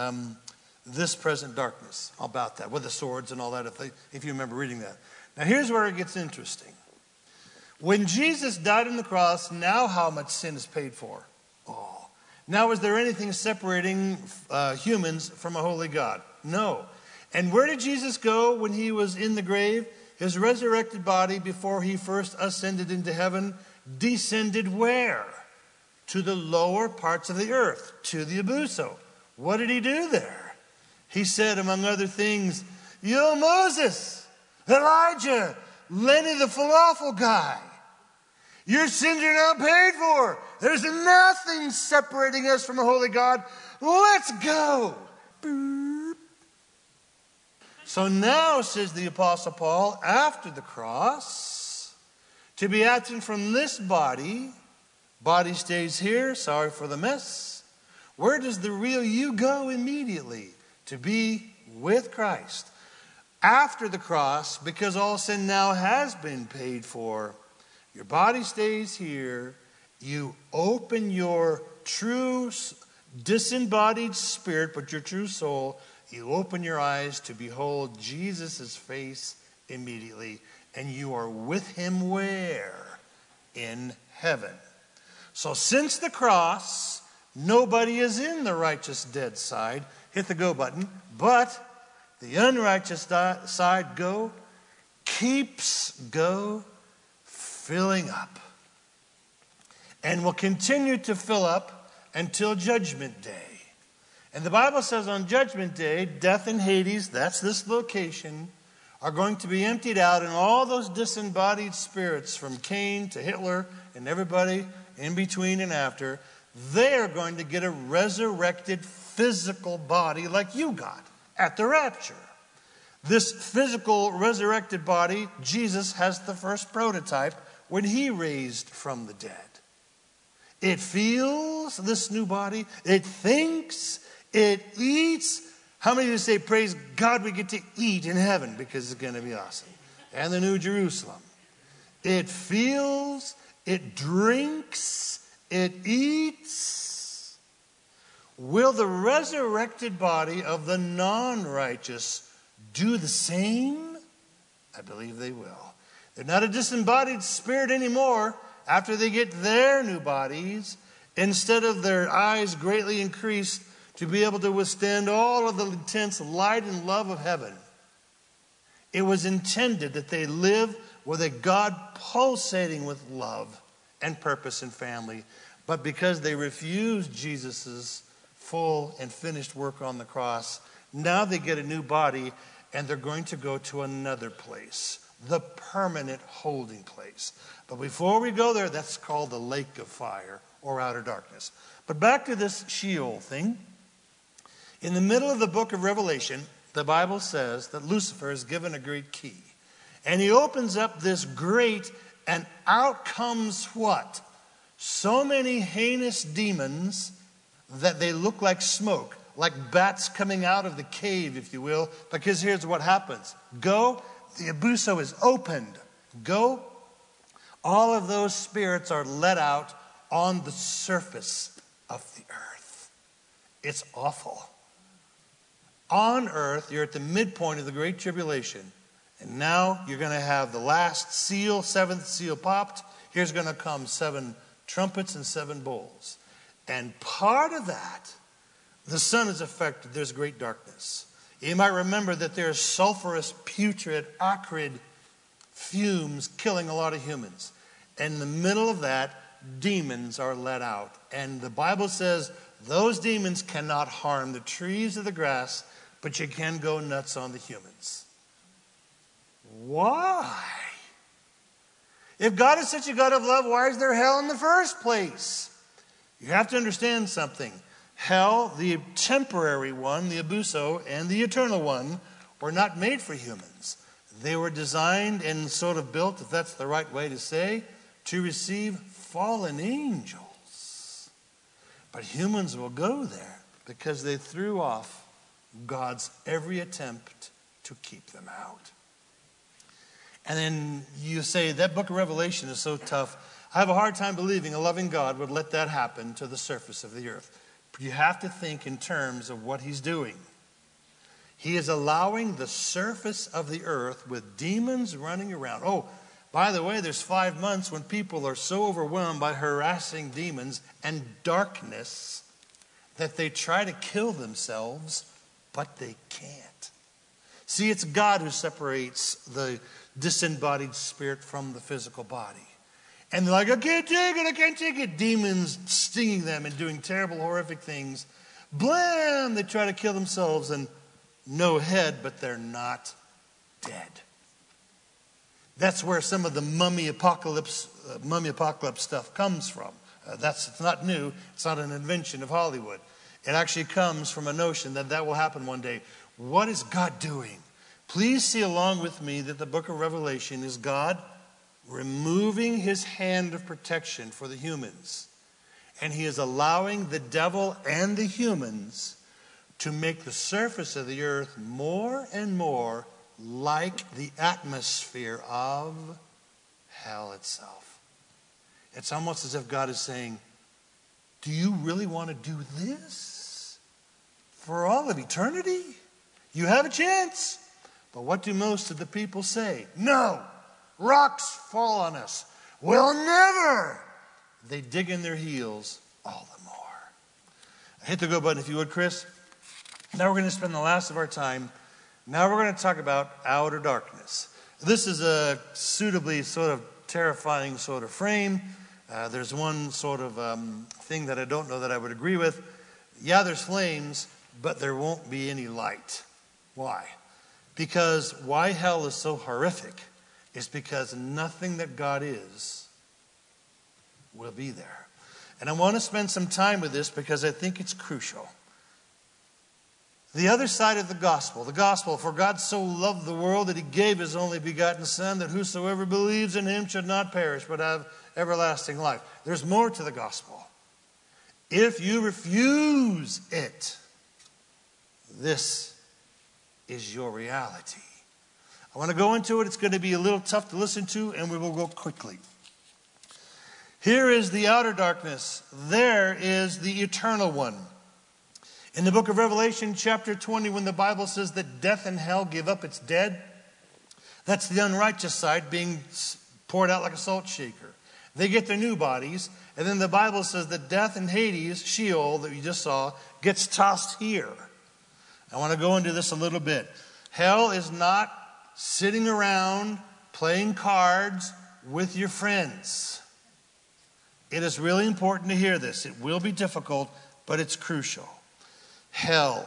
This Present Darkness, about that, with the swords and all that, if you remember reading that. Now here's where it gets interesting. When Jesus died on the cross, now how much sin is paid for? Oh. Now is there anything separating humans from a holy God? No. And where did Jesus go when he was in the grave? His resurrected body, before he first ascended into heaven, descended where? To the lower parts of the earth, to the Abuso. What did he do there? He said, among other things, Yo, Moses, Elijah, Lenny the falafel guy, your sins are now paid for. There's nothing separating us from a holy God. Let's go. Boop. So now, says the Apostle Paul, after the cross, to be absent from this body stays here, sorry for the mess. Where does the real you go immediately? To be with Christ. After the cross, because all sin now has been paid for, your body stays here. You open your true disembodied spirit, but your true soul, you open your eyes to behold Jesus' face immediately. And you are with him where? In heaven. So since the cross, nobody is in the righteous dead side. Hit the go button. But the unrighteous side keeps filling up. And will continue to fill up until Judgment Day. And the Bible says on Judgment Day, death and Hades, that's this location, are going to be emptied out, and all those disembodied spirits from Cain to Hitler and everybody in between and after, they are going to get a resurrected physical body like you got at the rapture. This physical resurrected body, Jesus has the first prototype when he raised from the dead. It feels, this new body, it thinks, it eats. How many of you say, praise God, we get to eat in heaven because it's going to be awesome? And the New Jerusalem. It feels, it drinks, it eats. Will the resurrected body of the non-righteous do the same? I believe they will. They're not a disembodied spirit anymore after they get their new bodies. Instead of their eyes greatly increased to be able to withstand all of the intense light and love of heaven. It was intended that they live with a God pulsating with love and purpose and family. But because they refused Jesus' full and finished work on the cross, now they get a new body and they're going to go to another place, the permanent holding place. But before we go there, that's called the lake of fire or outer darkness. But back to this Sheol thing. In the middle of the book of Revelation, the Bible says that Lucifer is given a great key. And he opens up this grate, and out comes what? So many heinous demons that they look like smoke, like bats coming out of the cave, if you will. Because here's what happens. Go, the abuso is opened. Go. All of those spirits are let out on the surface of the earth. It's awful. On earth, you're at the midpoint of the Great Tribulation. And now you're going to have the last seal, seventh seal popped. Here's going to come 7 trumpets and 7 bowls. And part of that, the sun is affected. There's great darkness. You might remember that there's sulfurous, putrid, acrid fumes killing a lot of humans. And in the middle of that, demons are let out. And the Bible says those demons cannot harm the trees or the grass, but you can go nuts on the humans. Why? If God is such a God of love, why is there hell in the first place? You have to understand something. Hell, the temporary one, the abuso, and the eternal one were not made for humans. They were designed and sort of built, if that's the right way to say, to receive fallen angels. But humans will go there because they threw off God's every attempt to keep them out. And then you say, that book of Revelation is so tough. I have a hard time believing a loving God would let that happen to the surface of the earth. But you have to think in terms of what he's doing. He is allowing the surface of the earth with demons running around. Oh, by the way, there's 5 months when people are so overwhelmed by harassing demons and darkness that they try to kill themselves, but they can't. See, it's God who separates the disembodied spirit from the physical body. And they're like, I can't take it. Demons stinging them and doing terrible, horrific things. Blam! They try to kill themselves and no head, but they're not dead. That's where some of the mummy apocalypse stuff comes from. It's not new. It's not an invention of Hollywood. It actually comes from a notion that will happen one day. What is God doing? Please see along with me that the book of Revelation is God removing his hand of protection for the humans. And he is allowing the devil and the humans to make the surface of the earth more and more like the atmosphere of hell itself. It's almost as if God is saying, do you really want to do this for all of eternity? You have a chance. But what do most of the people say? No, rocks fall on us. We'll never. They dig in their heels all the more. Hit the go button if you would, Chris. Now we're going to spend the last of our time. Now we're going to talk about outer darkness. This is a suitably sort of terrifying sort of frame. There's one sort of thing that I don't know that I would agree with. Yeah, there's flames, but there won't be any light. Why? Because why hell is so horrific is because nothing that God is will be there. And I want to spend some time with this because I think it's crucial. The other side of the gospel, for God so loved the world that he gave his only begotten Son, that whosoever believes in him should not perish but have everlasting life. There's more to the gospel. If you refuse it, this is your reality. I want to go into it. It's going to be a little tough to listen to, and we will go quickly. Here is the outer darkness. There is the eternal one. In the book of Revelation, chapter 20, when the Bible says that death and hell give up its dead, that's the unrighteous side being poured out like a salt shaker. They get their new bodies, and then the Bible says that death and Hades, Sheol, that you just saw, gets tossed here. I want to go into this a little bit. Hell is not sitting around playing cards with your friends. It is really important to hear this. It will be difficult, but it's crucial. Hell.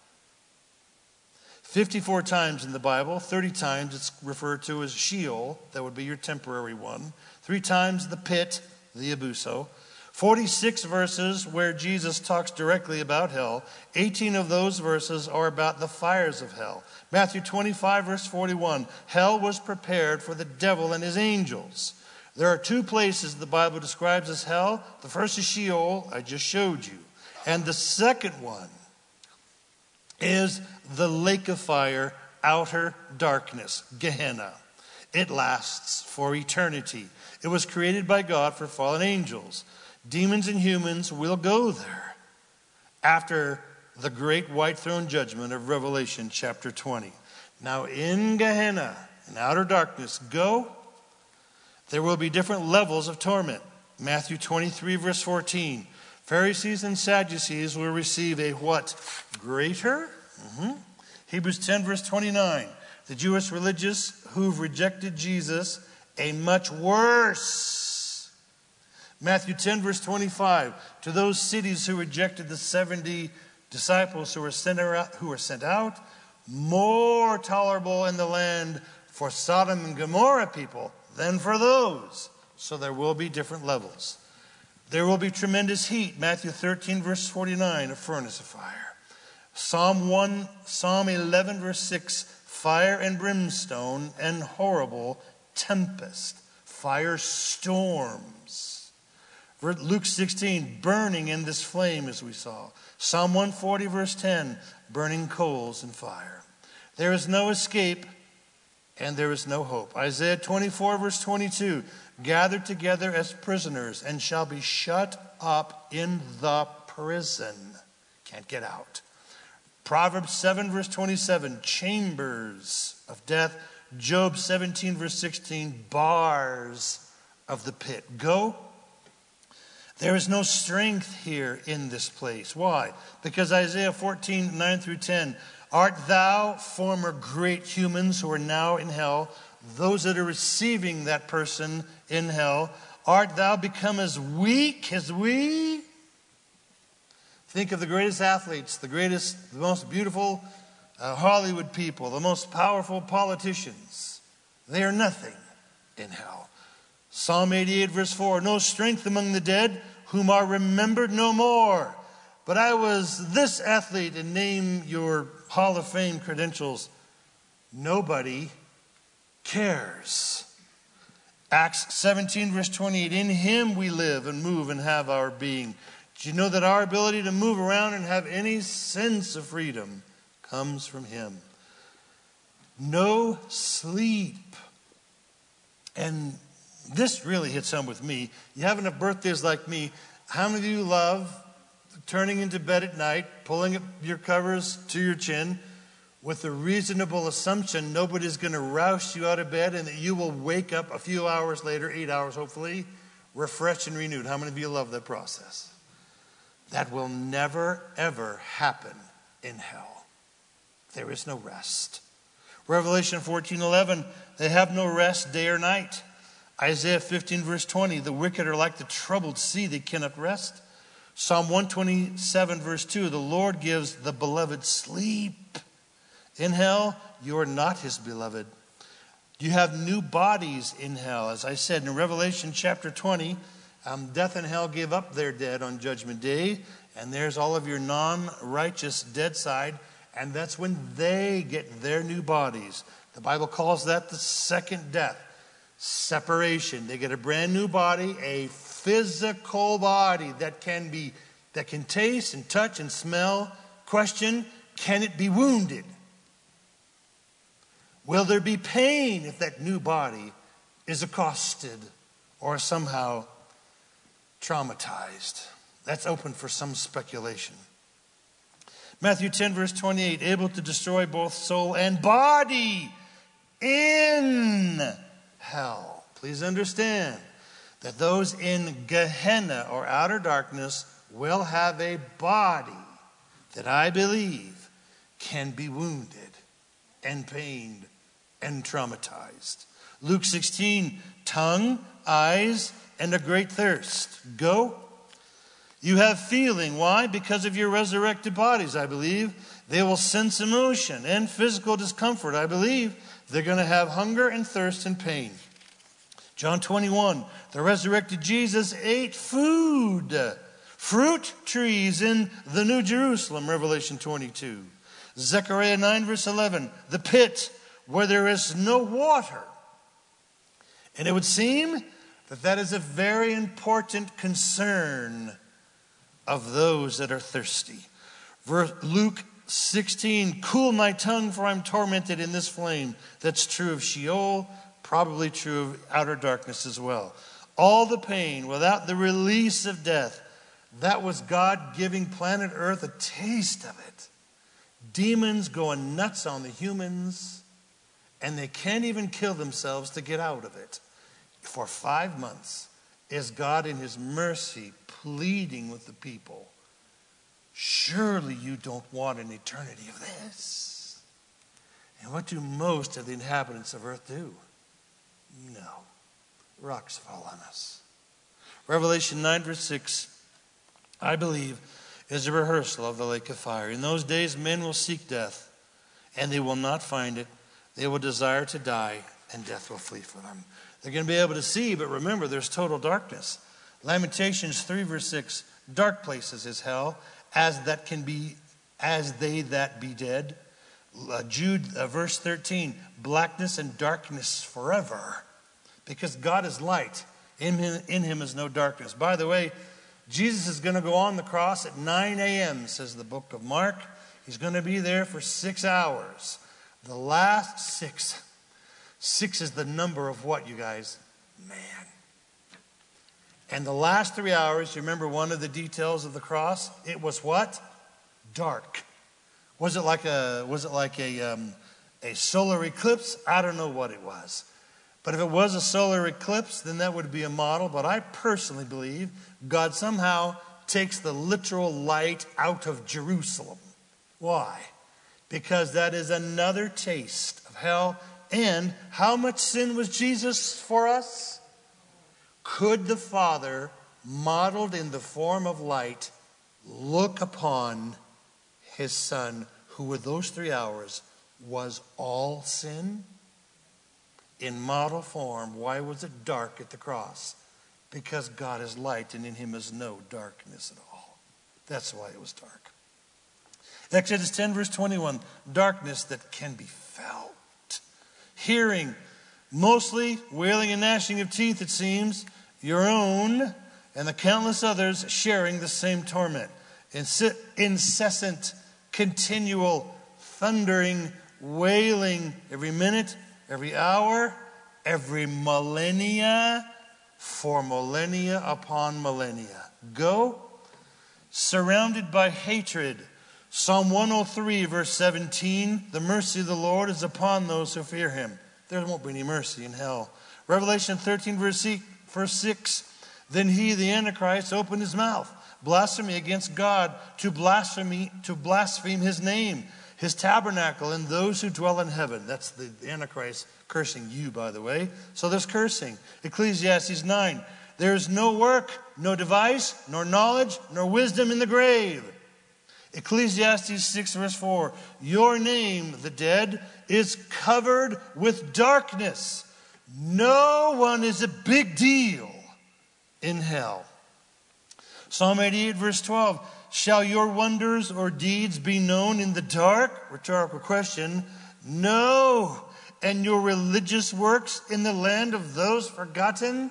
54 times in the Bible, 30 times it's referred to as Sheol, that would be your temporary one. 3 times the pit, the abuso. 46 verses where Jesus talks directly about hell. 18 of those verses are about the fires of hell. Matthew 25, verse 41, hell was prepared for the devil and his angels. There are 2 places the Bible describes as hell. The first is Sheol, I just showed you. And the second one is the lake of fire outer darkness, Gehenna. It lasts for eternity. It was created by God for fallen angels. Demons and humans will go there after the great white throne judgment of Revelation chapter 20. Now in Gehenna, in outer darkness, there will be different levels of torment. Matthew 23 verse 14. Pharisees and Sadducees will receive a what? Greater? Hebrews 10 verse 29. The Jewish religious who've rejected Jesus, a much worse. Matthew 10 verse 25. To those cities who rejected the 70 disciples who were sent out, more tolerable in the land for Sodom and Gomorrah people than for those. So there will be different levels. There will be tremendous heat. Matthew 13 verse 49, a furnace of fire. Psalm 11 verse 6, fire and brimstone and horrible tempest, fire storms. Luke 16, burning in this flame as we saw. Psalm 140 verse 10, burning coals and fire. There is no escape and there is no hope. Isaiah 24 verse 22, gathered together as prisoners and shall be shut up in the prison. Can't get out. Proverbs 7 verse 27, chambers of death. Job 17 verse 16, bars of the pit. There is no strength here in this place. Why? Because Isaiah 14, 9 through 10, art thou, former great humans who are now in hell, those that are receiving that person in hell, art thou become as weak as we? Think of the greatest athletes, the most beautiful Hollywood people, the most powerful politicians. They are nothing in hell. Psalm 88 verse 4, no strength among the dead, whom are remembered no more. But I was this athlete, and name your Hall of Fame credentials. Nobody cares. Acts 17 verse 28, in him we live and move and have our being. Do you know that our ability to move around and have any sense of freedom comes from him? No sleep. And this really hits home with me. You have enough birthdays like me. How many of you love turning into bed at night, pulling up your covers to your chin with a reasonable assumption nobody's going to rouse you out of bed and that you will wake up a few hours later, 8 hours hopefully, refreshed and renewed? How many of you love that process? That will never, ever happen in hell. There is no rest. Revelation 14:11, they have no rest day or night. Isaiah 15 verse 20, the wicked are like the troubled sea, they cannot rest. Psalm 127 verse 2, the Lord gives the beloved sleep. In hell, you are not his beloved. You have new bodies in hell. As I said in Revelation chapter 20, death and hell give up their dead on Judgment Day. And there's all of your non-righteous dead side. And that's when they get their new bodies. The Bible calls that the second death. Separation. They get a brand new body, a physical body that can taste and touch and smell. Question, can it be wounded? Will there be pain if that new body is accosted or somehow traumatized? That's open for some speculation. Matthew 10 verse 28, able to destroy both soul and body in hell. Please understand that those in Gehenna or outer darkness will have a body that I believe can be wounded and pained and traumatized. Luke 16, tongue, eyes, and a great thirst. Go. You have feeling. Why? Because of your resurrected bodies, I believe. They will sense emotion and physical discomfort, I believe. They're going to have hunger and thirst and pain. John 21, the resurrected Jesus ate food. Fruit trees in the New Jerusalem, Revelation 22. Zechariah 9 verse 11, the pit where there is no water. And it would seem that that is a very important concern of those that are thirsty. Luke 16, cool my tongue, for I'm tormented in this flame. That's true of Sheol, probably true of outer darkness as well. All the pain without the release of death, that was God giving planet Earth a taste of it. Demons going nuts on the humans, and they can't even kill themselves to get out of it. For 5 months is God in his mercy pleading with the people. Surely you don't want an eternity of this. And what do most of the inhabitants of earth do? No. Rocks fall on us. Revelation 9 verse 6, I believe, is a rehearsal of the lake of fire. In those days men will seek death, and they will not find it. They will desire to die, and death will flee from them. They're going to be able to see, but remember, there's total darkness. Lamentations 3 verse 6, dark places is hell, as they that be dead. Jude verse 13, blackness and darkness forever, because God is light. In him is no darkness. By the way, Jesus is going to go on the cross at 9 a.m., says the book of Mark. He's going to be there for 6 hours. The last 6. 6 is the number of what, you guys? Man. And the last 3 hours, you remember one of the details of the cross? It was what? Dark. Was it like a solar eclipse? I don't know what it was. But if it was a solar eclipse, then that would be a model. But I personally believe God somehow takes the literal light out of Jerusalem. Why? Because that is another taste of hell. And how much sin was Jesus for us? Could the Father, modeled in the form of light, look upon his Son, who with those 3 hours was all sin? In model form, why was it dark at the cross? Because God is light and in him is no darkness at all. That's why it was dark. Exodus 10 verse 21, darkness that can be felt. Hearing, mostly wailing and gnashing of teeth, it seems, your own and the countless others sharing the same torment. Incessant, continual, thundering, wailing every minute, every hour, every millennia, for millennia upon millennia. Go, surrounded by hatred. Psalm 103, verse 17, the mercy of the Lord is upon those who fear him. There won't be any mercy in hell. Revelation 13, verse 6, then he, the Antichrist, opened his mouth, blasphemy against God, to blaspheme his name, his tabernacle, and those who dwell in heaven. That's the Antichrist cursing you, by the way. So there's cursing. Ecclesiastes 9, there is no work, no device, nor knowledge, nor wisdom in the grave. Ecclesiastes 6 verse 4, your name, the dead, is covered with darkness. No one is a big deal in hell. Psalm 88 verse 12, shall your wonders or deeds be known in the dark? Rhetorical question. No. And your religious works in the land of those forgotten?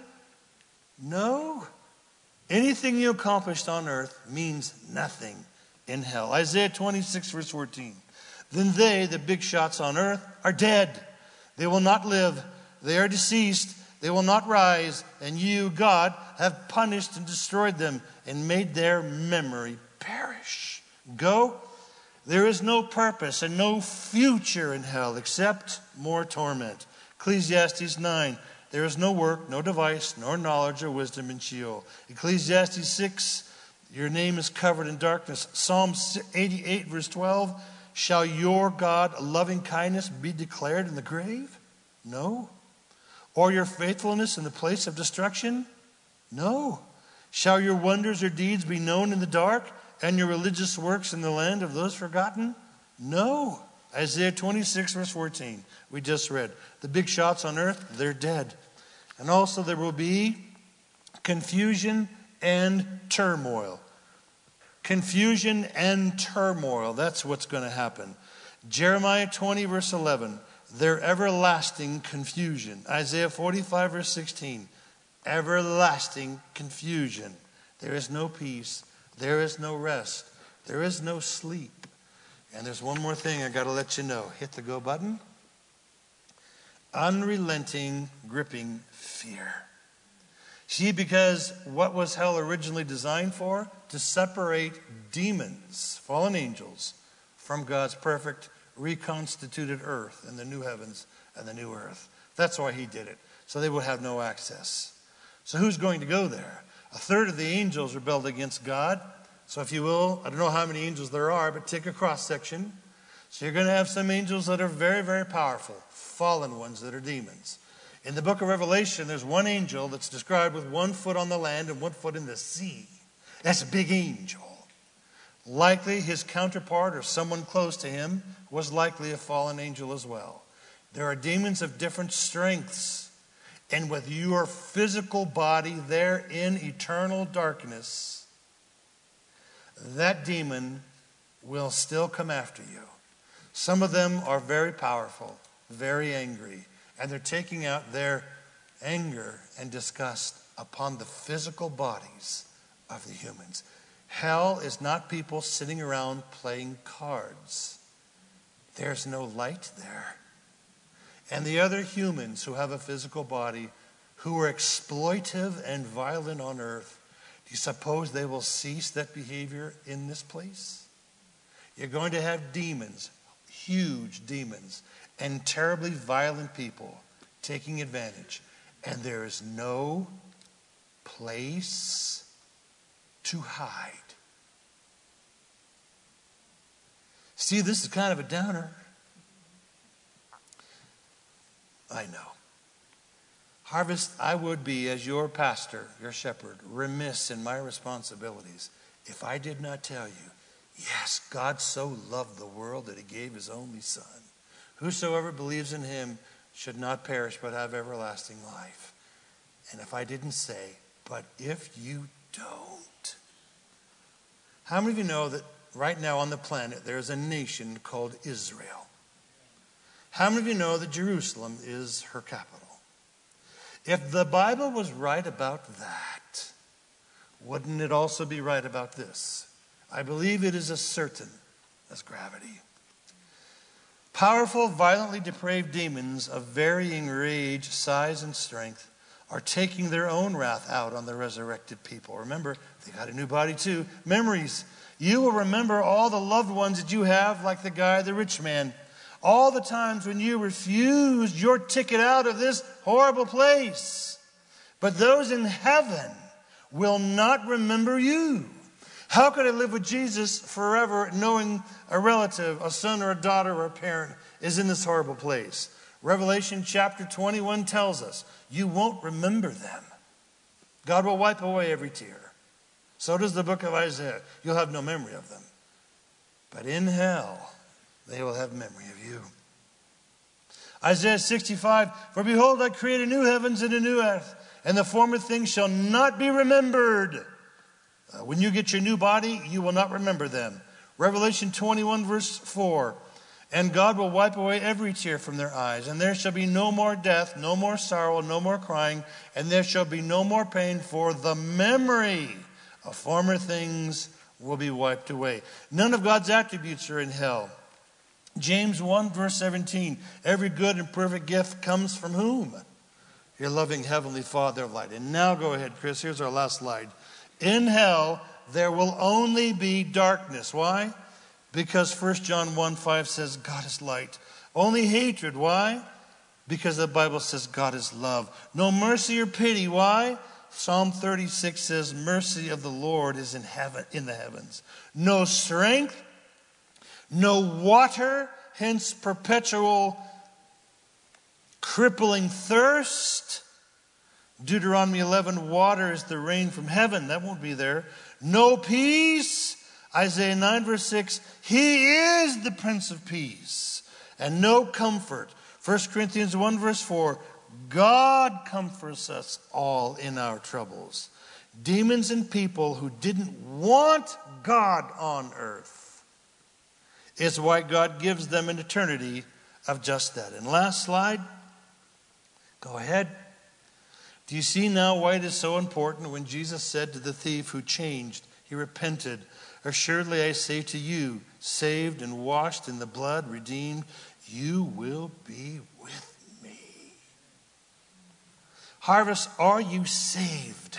No. Anything you accomplished on earth means nothing in hell. Isaiah 26 verse 14. Then they, the big shots on earth, are dead. They will not live. They are deceased. They will not rise. And you, God, have punished and destroyed them and made their memory perish. Go. There is no purpose and no future in hell except more torment. Ecclesiastes 9. There is no work, no device, nor knowledge or wisdom in Sheol. Ecclesiastes 6. Your name is covered in darkness. Psalm 88 verse 12. Shall your God loving kindness be declared in the grave? No. Or your faithfulness in the place of destruction? No. Shall your wonders or deeds be known in the dark, and your religious works in the land of those forgotten? No. Isaiah 26 verse 14. We just read. The big shots on earth, they're dead. And also there will be confusion and turmoil. Confusion and turmoil. That's what's going to happen. Jeremiah 20 verse 11. Their everlasting confusion. Isaiah 45 verse 16. Everlasting confusion. There is no peace. There is no rest. There is no sleep. And there's one more thing I got to let you know. Hit the go button. Unrelenting, gripping fear. See, because what was hell originally designed for? To separate demons, fallen angels, from God's perfect, reconstituted earth and the new heavens and the new earth. That's why he did it. So they would have no access. So who's going to go there? A third of the angels rebelled against God. So if you will, I don't know how many angels there are, but take a cross section. So you're going to have some angels that are very, very powerful, fallen ones that are demons. In the book of Revelation, there's one angel that's described with 1 foot on the land and 1 foot in the sea. That's a big angel. Likely his counterpart or someone close to him was likely a fallen angel as well. There are demons of different strengths. And with your physical body there in eternal darkness, that demon will still come after you. Some of them are very powerful, very angry, and they're taking out their anger and disgust upon the physical bodies of the humans. Hell is not people sitting around playing cards. There's no light there. And the other humans who have a physical body, who are exploitive and violent on earth, do you suppose they will cease that behavior in this place? You're going to have demons, huge demons, and terribly violent people taking advantage. And there is no place to hide. See, this is kind of a downer. I know. Harvest, I would be, as your pastor, your shepherd, remiss in my responsibilities if I did not tell you, yes, God so loved the world that he gave his only Son. Whosoever believes in him should not perish but have everlasting life. And if I didn't say, but if you don't. How many of you know that right now on the planet there is a nation called Israel? How many of you know that Jerusalem is her capital? If the Bible was right about that, wouldn't it also be right about this? I believe it is as certain as gravity. Powerful, violently depraved demons of varying rage, size, and strength are taking their own wrath out on the resurrected people. Remember, they got a new body too. Memories. You will remember all the loved ones that you have, like the guy, the rich man. All the times when you refused your ticket out of this horrible place. But those in heaven will not remember you. How could I live with Jesus forever knowing a relative, a son or a daughter or a parent is in this horrible place? Revelation chapter 21 tells us you won't remember them. God will wipe away every tear. So does the book of Isaiah. You'll have no memory of them. But in hell, they will have memory of you. Isaiah 65, for behold, I create a new heavens and a new earth, and the former things shall not be remembered. When you get your new body, you will not remember them. Revelation 21 verse 4. And God will wipe away every tear from their eyes. And there shall be no more death, no more sorrow, no more crying. And there shall be no more pain, for the memory of former things will be wiped away. None of God's attributes are in hell. James 1 verse 17. Every good and perfect gift comes from whom? Your loving heavenly Father of light. And now go ahead, Chris. Here's our last slide. In hell, there will only be darkness. Why? Because 1 John 1:5 says God is light. Only hatred. Why? Because the Bible says God is love. No mercy or pity. Why? Psalm 36 says mercy of the Lord is in heaven, in the heavens. No strength, no water, hence perpetual crippling thirst. Deuteronomy 11, water is the rain from heaven. That won't be there. No peace. Isaiah 9 verse 6, he is the Prince of Peace. And no comfort. 1 Corinthians 1 verse 4, God comforts us all in our troubles. Demons and people who didn't want God on earth. It's why God gives them an eternity of just that. And last slide. Go ahead. Do you see now why it is so important when Jesus said to the thief who changed he repented. Assuredly I say to you, saved and washed in the blood, redeemed, you will be with me. Harvest, are you saved?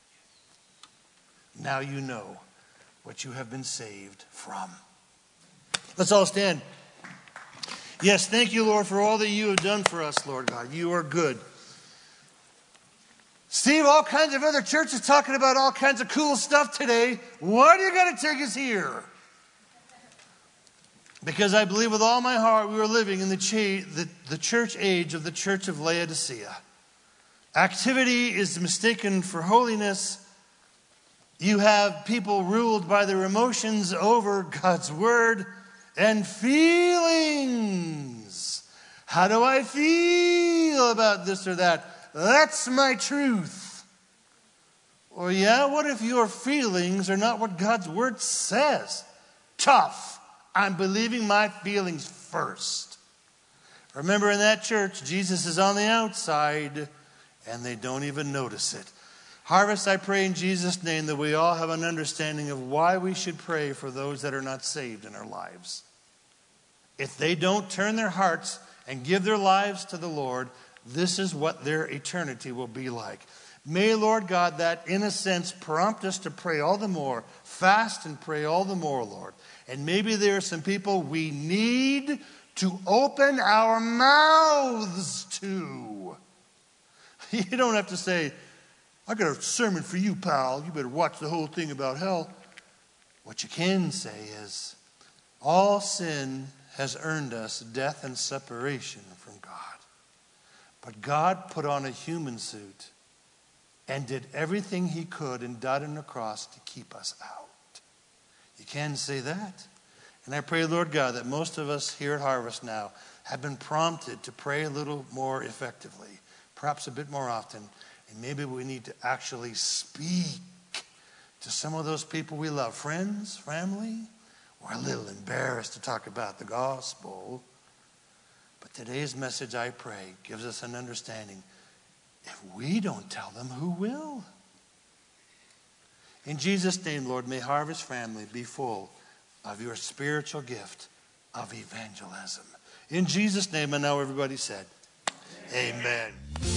Now you know what you have been saved from. Let's all stand. Yes, thank you, Lord, for all that you have done for us, Lord God. You are good. Steve, all kinds of other churches talking about all kinds of cool stuff today. Why do you got to take us here? Because I believe with all my heart we are living in the church age of the church of Laodicea. Activity is mistaken for holiness. You have people ruled by their emotions over God's word and feelings. How do I feel about this or that? That's my truth. Or yeah, what if your feelings are not what God's word says? Tough. I'm believing my feelings first. Remember, in that church, Jesus is on the outside and they don't even notice it. Harvest, I pray in Jesus' name that we all have an understanding of why we should pray for those that are not saved in our lives. If they don't turn their hearts and give their lives to the Lord, this is what their eternity will be like. May, Lord God, that in a sense prompt us to pray all the more, fast and pray all the more, Lord. And maybe there are some people we need to open our mouths to. You don't have to say, I got a sermon for you, pal. You better watch the whole thing about hell. What you can say is, all sin has earned us death and separation from God. But God put on a human suit and did everything he could and died on the cross to keep us out. You can say that. And I pray, Lord God, that most of us here at Harvest now have been prompted to pray a little more effectively, perhaps a bit more often. And maybe we need to actually speak to some of those people we love, friends, family. We're a little embarrassed to talk about the gospel. But today's message, I pray, gives us an understanding. If we don't tell them, who will? In Jesus' name, Lord, may Harvest family be full of your spiritual gift of evangelism. In Jesus' name, and now everybody said, Amen.